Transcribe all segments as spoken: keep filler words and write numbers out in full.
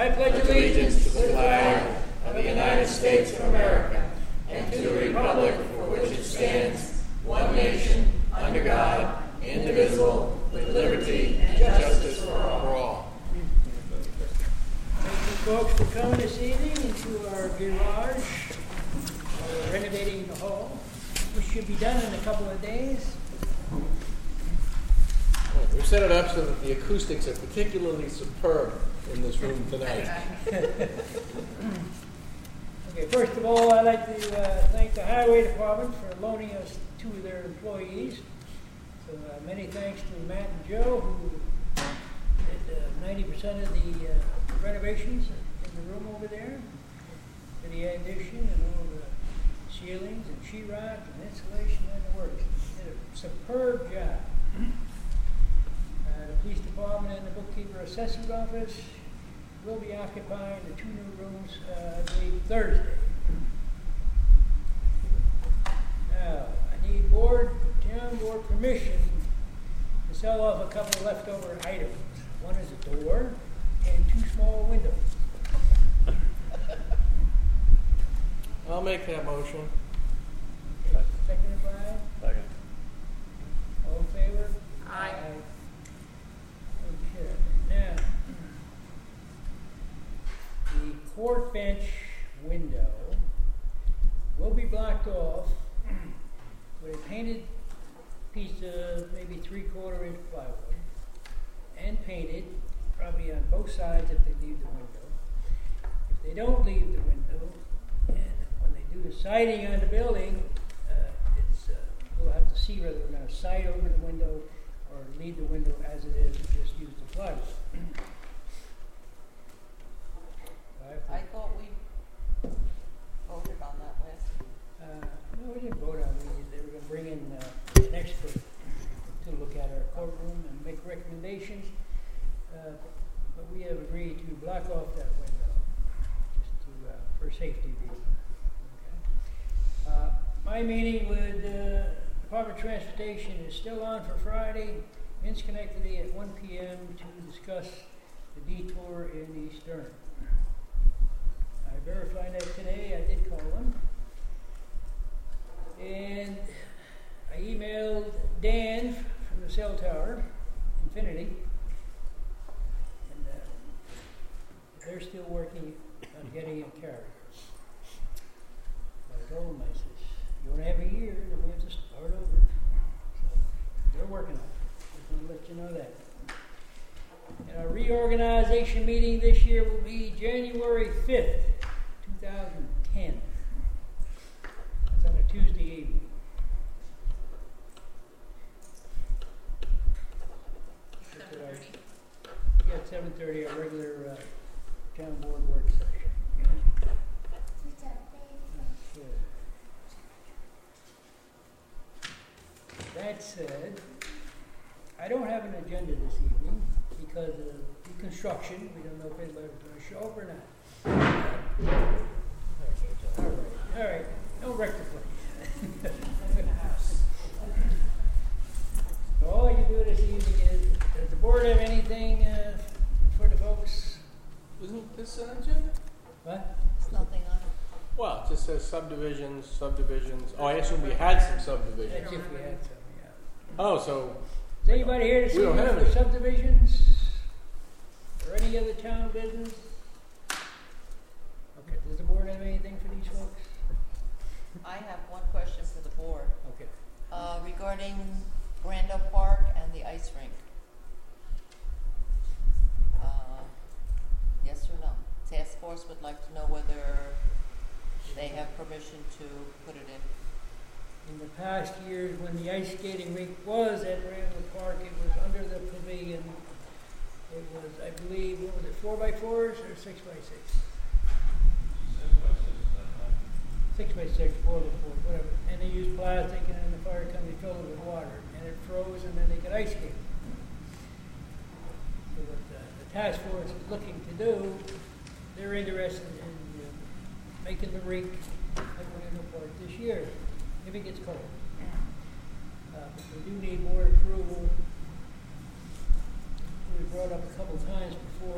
I pledge allegiance to the flag of the United States of America and to the republic for which it stands, one nation, under God, indivisible, with liberty and justice for all. Thank you, folks, for coming this evening into our garage. We're renovating the hall, which should be done in a couple of days. We've set it up so that the acoustics are particularly superb in this room tonight. Okay, first of all, I'd like to uh, thank the Highway Department for loaning us two of their employees. So uh, many thanks to Matt and Joe, who did uh, ninety percent of the uh, renovations in the room over there, for the addition and all the ceilings and sheetrock and insulation and the works. They did a superb job. Uh, the police department and the bookkeeper assessor's office will be occupying the two new rooms, uh, I believe, Thursday. Now, I need board, town board permission to sell off a couple of leftover items. One is a door and two small windows. I'll make that motion. Okay, seconded by? Second. All in favor? Aye. Okay, now, the court bench window will be blocked off with a painted piece of maybe three-quarter inch plywood and painted probably on both sides if they leave the window. If they don't leave the window, and when they do the siding on the building, uh, it's uh, we'll have to see whether we're going to side over the window or leave the window as it is and just use the plywood. I thought we voted on that last week. Uh, no, we didn't vote on it. They were going to bring in uh, an expert to look at our courtroom and make recommendations. Uh, but we have agreed to block off that window just to, uh, for safety reasons. Okay. Uh, my meeting with uh, Department of Transportation is still on for Friday in Schenectady at one p m to discuss the detour in East Durham. I verified that today. I did call them. And I emailed Dan from the cell tower, Infinity, and uh, they're still working on getting a carrier. I told them, I said, you only have a year, then we have to start over. So they're working on it. Just want to let you know that. And our reorganization meeting this year will be January fifth, two thousand ten. That's on a Tuesday evening. seven thirty. Yeah, at seven thirty, our regular uh, town board work session. Okay. That said, I don't have an agenda this evening because of the construction. We don't know if anybody's going to show up or not. All right, all right. No rectify. So all I can do this evening is, does the board have anything uh, for the folks? Isn't this an agenda? What? There's nothing on it. Well, it just says subdivisions, subdivisions. Oh, I assume we had some subdivisions. That's if we had some, yeah. Oh, so Is anybody here to see We don't have the any. subdivisions? Or any other town business? Okay, does the board have anything for these folks? I have one question for the board Okay. uh, regarding Brando Park and the ice rink. Uh, yes or no? Task force would like to know whether they have permission to put it in. In the past years, when the ice skating rink was at Randall Park, it was under the pavilion. It was, I believe, what was it, four by fours or six by six? Six by six, four by four, whatever. And they used plastic, and then the fire company filled it with water, and it froze, and then they could ice skate. So what the, the task force is looking to do, they're interested in uh, making the rink at Randall Park this year, if it gets cold. Uh, but we do need board approval. We brought up a couple times before, but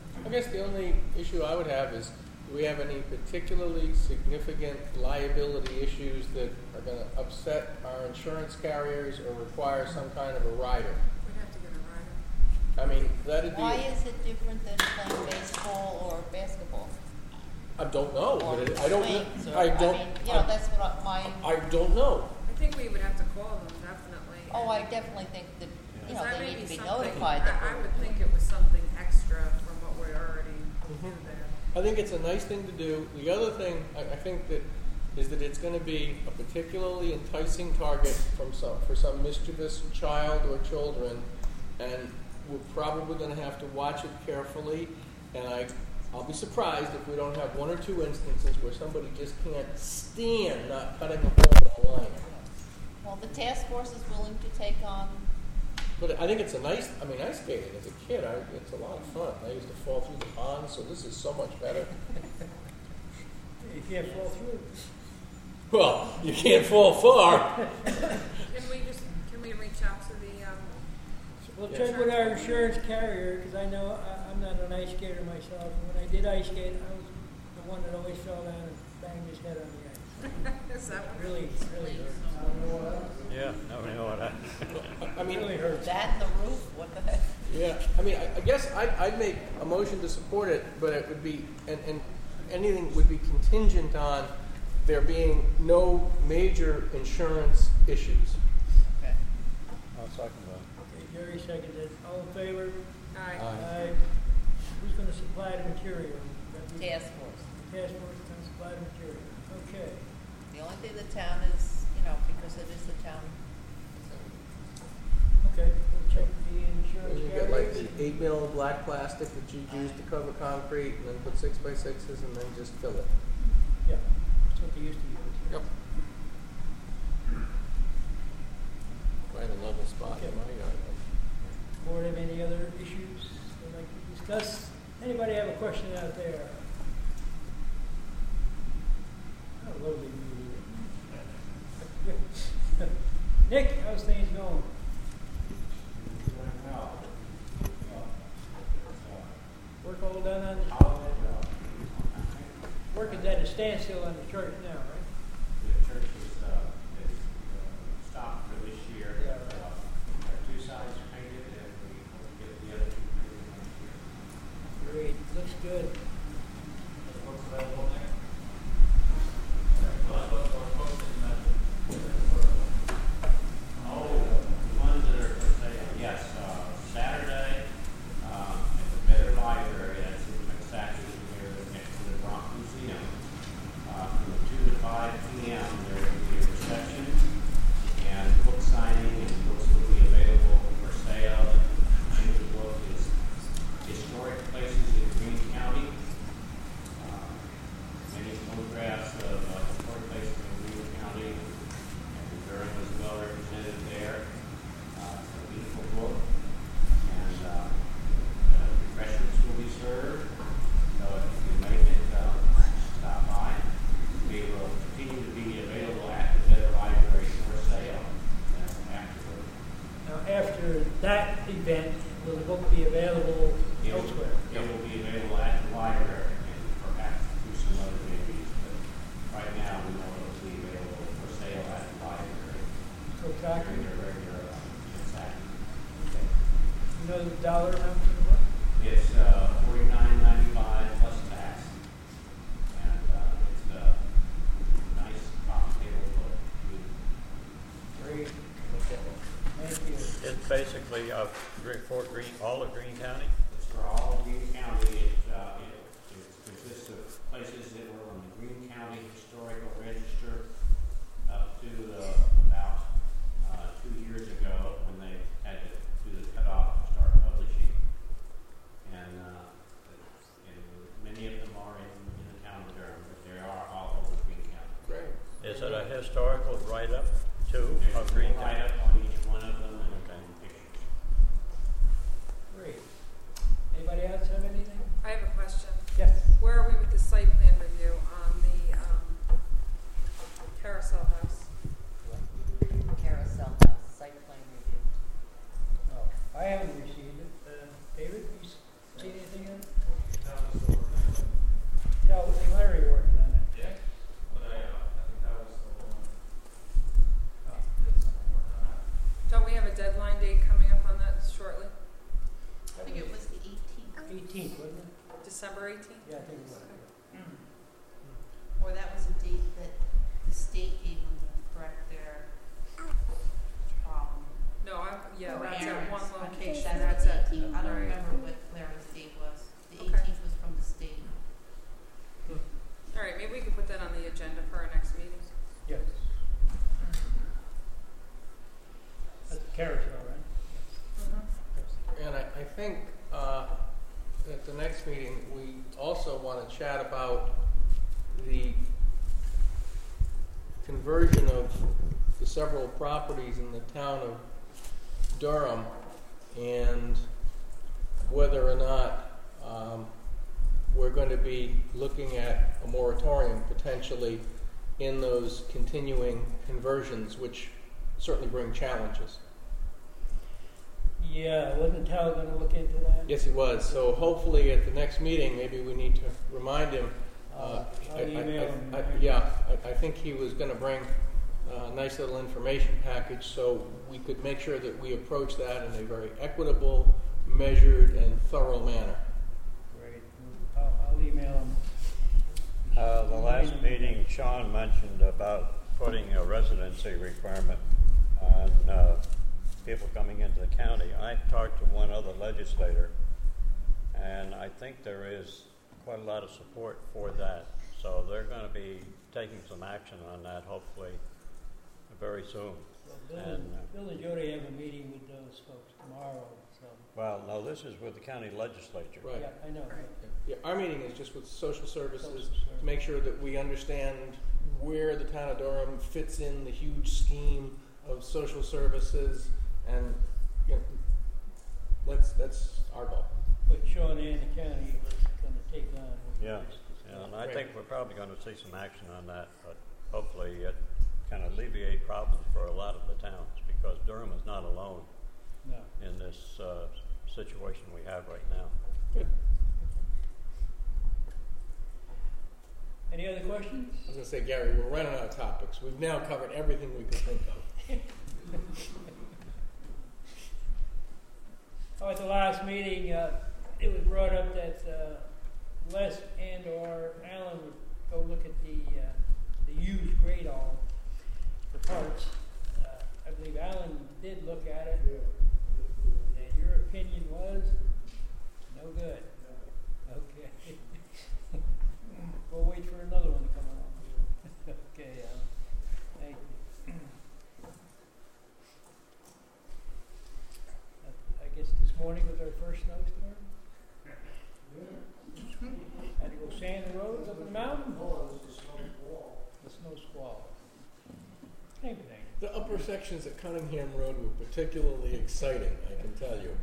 I guess the only issue I would have is, do we have any particularly significant liability issues that are going to upset our insurance carriers or require some kind of a rider? We'd have to get a rider. I mean, that'd be... Why is it different than playing baseball or basketball? I don't know. Or But it, I don't swings know. or- I don't... mean, you know, I, that's what I- my, I don't know. I think we would have to call them, definitely. oh, I definitely think that, you know, Because that they may need be to be something- notified that I, I we're would think it was something extra from what we already do Mhm. there. I think it's a nice thing to do. The other thing I, I think that is that it's going to be a particularly enticing target from some for some mischievous child or children, and we're probably going to have to watch it carefully. And I, I'll be surprised if we don't have one or two instances where somebody just can't stand not cutting a hole in the line. Well, the task force is willing to take on, But I think it's a nice, I mean, ice skating as a kid, I, it's a lot of fun. I used to fall through the pond, so this is so much better. You can't fall through. Well, you can't fall far. Can we just, can we reach out to the, um, We'll Yeah. check with our insurance carrier, because I know I, I'm not an ice skater myself. And when I did ice skate, I was the one that always fell down and banged his head on the ice. is that what? Really, really hurt. I don't know what Yeah, nobody know what I. I mean, really hurt. that and the roof, what the heck? yeah, I mean, I, I guess I'd, I'd make a motion to support it, but it would be, and, and anything would be contingent on there being no major insurance issues. Okay. I'll second that. Okay, Jerry seconded. All in favor? Aye. Aye. Aye. Who's going to supply the material? That we- Task force. The task force is going to supply the material. Okay. The only thing the town is, you know, because it is the town. Okay, we'll check the insurance You carrier. get like the eight mil black plastic that you use to cover concrete, and then put six by sixes, and then just fill it. Yeah, that's what they used to use. Yep. Find a level spot in my yard. Board have any other issues they'd like to discuss? Anybody have a question out there? How lovely meeting. Nick, how's things going? Work all done on the, work is at a standstill on the church now, right? The church is, uh, is uh, stopped for this year. Yeah. Uh, Our two sides painted, and we hope to get the other two painted next year. Great, looks good. What's available there? Well, what, what, what's in the, oh, the ones that are for sale, yes, uh, Saturday, uh, at the Better Library, that's in McSackey, here next to the Bronx Museum. Uh, from two to five P M, there will be a reception and book signing, and books will be available for sale. The name of the book is Historic Places in Greene County. Uh, Many photographs of uh, historic places in Greene County, and Durham is well represented there. Uh, It's a beautiful book, and uh, uh, refreshments will be served. So if you can make it, uh, stop by. We will continue to be available at the Better Library for sale uh, afterward. Now, after that event, will the book be available It will- elsewhere? It will be available at the library and perhaps through some other venues, but right now we know it will be available for sale at the library So, Doctor, during their regular uh, transaction. okay. You know the dollar amount for the book? It's uh, forty-nine ninety-five plus tax, and uh, it's a nice coffee table book. Great. Thank you. It's basically uh, Green- for Green, all of Greene County. It's for all of Greene County. It, uh, it, it consists of places that were on the Greene County Historical Register up to uh, about uh, two years ago when they had to do the cutoff to start publishing. And, uh, and many of them are in, in the town of Durham, but they are all over Greene County. Great. Is it a historical write-up too of Greene There's a County? write-up on each one of them and Okay. and pictures. Great. Anybody else have anything? I have a question. Yes. Where are we with the site plan review on the, um, carousel house? Carousel house, site plan review. No, I haven't received it. Uh, David, you s- see anything in it? eighteenth, wasn't it? December eighteenth? Yeah, I think it was. Or that was a date that the state gave them to correct their, um, No, I, yeah, that's at one errors. I think location, that's that's the it. eighteenth. I don't Right. remember what Clara's date was. The Okay. eighteenth was from the state. All right, maybe we could put that on the agenda for our next meeting. Yes. That's the carousel, right? And I, I think uh, at the next meeting, we also want to chat about the conversion of the several properties in the town of Durham and whether or not um, we're going to be looking at a moratorium potentially in those continuing conversions, which certainly bring challenges. Yeah, wasn't Tal gonna look into that? Yes, he was. So hopefully at the next meeting, maybe we need to remind him. Uh, I'll I- I- email I- him. I- Yeah, I, I think he was going to bring a nice little information package so we could make sure that we approach that in a very equitable, measured, and thorough manner. Great. I'll, I'll email him. Uh, the last meeting, Sean mentioned about putting a residency requirement on, uh, people coming into the county. I talked to one other legislator, and I think there is quite a lot of support for that. So they're going to be taking some action on that, hopefully, very soon. Well, Bill, And, and, uh, Bill and Jody have a meeting with those folks tomorrow, so. Well, no, this is with the county legislature. Right. Yeah, I know. Right. Yeah, our meeting is just with social services Social to services. make sure that we understand where the town of Durham fits in the huge scheme of social services, and you know, let's that's our goal. But Sean and the county is gonna take on. what Yeah, this is. yeah, and I think we're probably going to see some action on that, but hopefully it can alleviate problems for a lot of the towns, because Durham is not alone No. in this uh, situation we have right now. Good. Any other questions? I was going to say, Gary, we're running out of topics. We've now covered everything we could think of. Oh, at the last meeting, uh, it was brought up that, uh, Les and or Alan would go look at the, uh, the used grade all for parts. Uh, I believe Alan did look at it. And your opinion was no good. Okay. We'll wait for another one to come along. Okay, Alan. Thank you. I guess this morning was our first snowstorm. Had to go sand the roads up the mountain. The snow squall. Same thing. The upper sections of Cunningham Road were particularly exciting, I can tell you.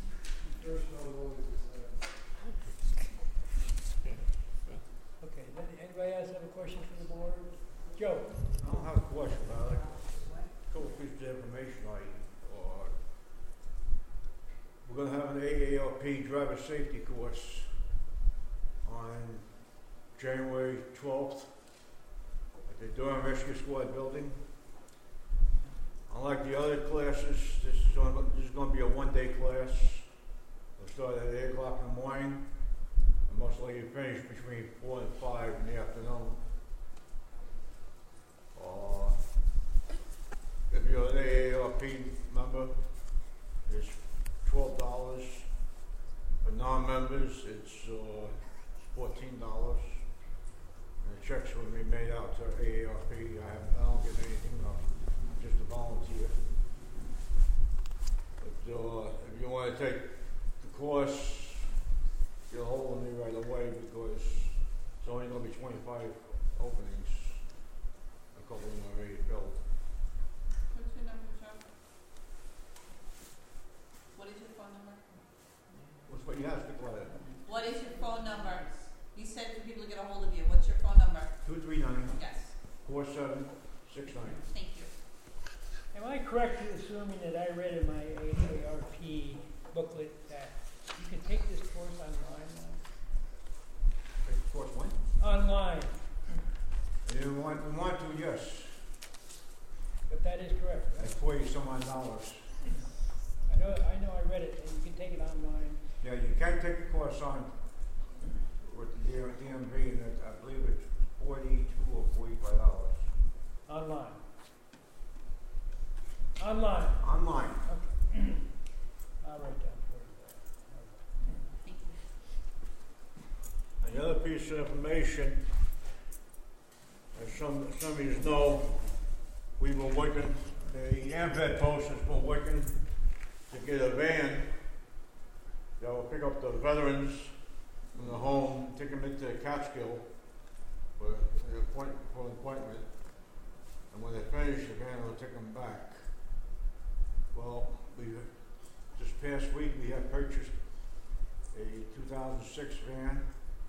Okay, does anybody else have a question for the board? Joe? I don't have a question, but I'd like a couple pieces of information like, or, we're gonna have an A A R P driver safety course on January twelfth at the Durham Rescue Squad building. Unlike the other classes, this is on, this is gonna be a one-day class. It'll start at eight o'clock in the morning, and most likely finish between four and five in the afternoon. Uh, if you're an A A R P member, it's twelve dollars. For non-members, it's uh, fourteen dollars. And the checks will be made out to A A R P. I, have, I don't get anything, uh, just a volunteer. But uh, if you want to take the course, get a hold of me right away, because it's only going to be twenty-five openings. A couple of them are already filled. What's your number, Joe? What is your phone number? What's what you have to declare? What is your phone number? You said for people to get a hold of you. What's your phone number? Two three nine Yes, four seven six nine. thank you. Am I correct in assuming that I read in my A A R P booklet that you can take this course online Of course, one. now? Online, If you want, we want to, yes. but that is correct, That's right? forty some odd dollars. I know, I know I read it, and you can take it online. Yeah, you can take a course on with the D M V, and it, I believe it's forty-two or forty-five dollars. Online. Online. Online. Okay. I'll write down forty-five. Thank you. And the other piece of information, as some, some of you know, we were working, the AMVET post has been working to get a van that will pick up the veterans from the home, take them into Catskill for an appointment, for an appointment. And when they finish, the van will take them back. Well, we, this past week, we have purchased a two thousand six van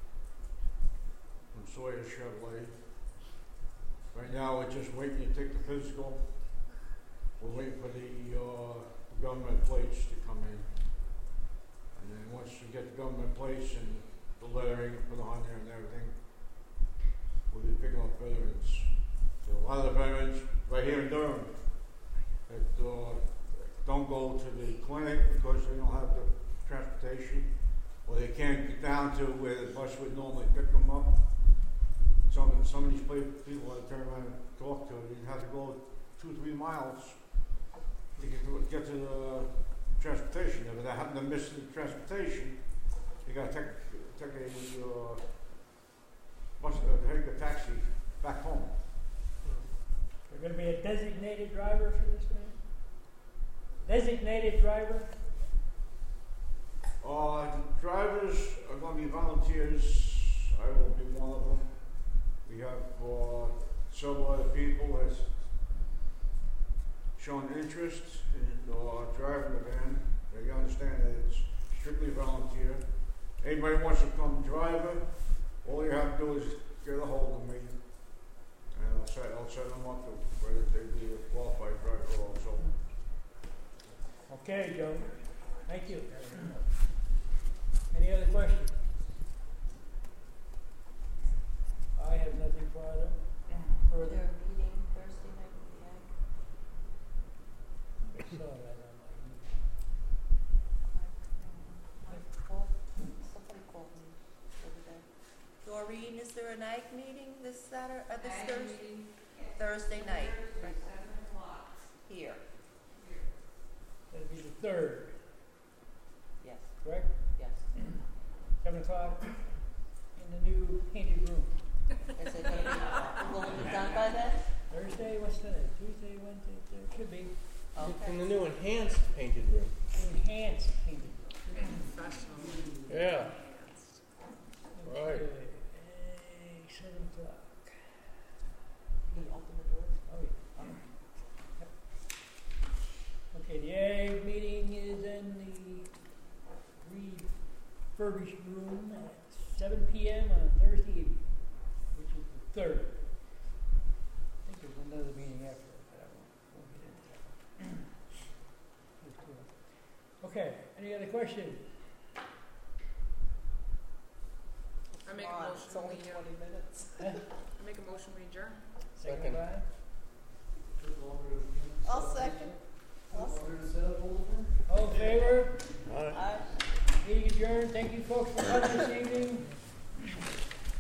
from Sawyer Chevrolet. Right now, we're just waiting to take the physical. We're waiting for the uh, government plates to come in. And then once we get the government plates and the lettering put on there and everything, we'll be picking up veterans. So a lot of the veterans right here in Durham that uh, don't go to the clinic because they don't have the transportation, or they can't get down to where the bus would normally pick them up. Some, some of these people I turn around and talk to, you have to go two, three miles to get to, get to the transportation. If they happen to miss the transportation, you got to take, take a uh, bus, uh, take a taxi back home. There's going to be a designated driver for this man? Designated driver? Uh, the drivers are going to be volunteers. I will be one of them. We have uh, several other people that's shown interest in uh, driving the van. They understand that it's strictly volunteer. Anybody wants to come drive it, all you have to do is get a hold of me, and I'll set, I'll set them up to where they be a qualified driver also. Okay, Joe. Thank you. Any other questions? I have nothing further. Further. They're meeting Thursday night with the ag. I saw that on my email. I called, somebody called me the other day. Doreen, is there an ag meeting this Saturday, uh, this Ag Thursday? meeting, Thursday night, Thursday, seven o'clock. here, That'll be the third, yes, correct? yes. Seven o'clock in the new painted room. Is it gonna be, will it be done by then? Thursday, what's today? Tuesday, Wednesday, Thursday, should be Okay. In the new enhanced painted room. enhanced painted room. Professional. Yeah. Right. Okay, eh, seven o'clock. Can you open the doors? Oh, yeah. Yep. Okay, the ag meeting is in the refurbished room at seven P M on Thursday evening, which is the third. I think there's another meeting after that, but I won't, won't get into that one. There's two of them. Okay, any other questions? I make Come a on, motion, it's only we, uh, twenty minutes. Huh? I make a motion, we adjourn. Second Second. by? I'll second. I'll second. All in favor? All right. Aye. Meeting adjourned. Thank you folks for coming this evening.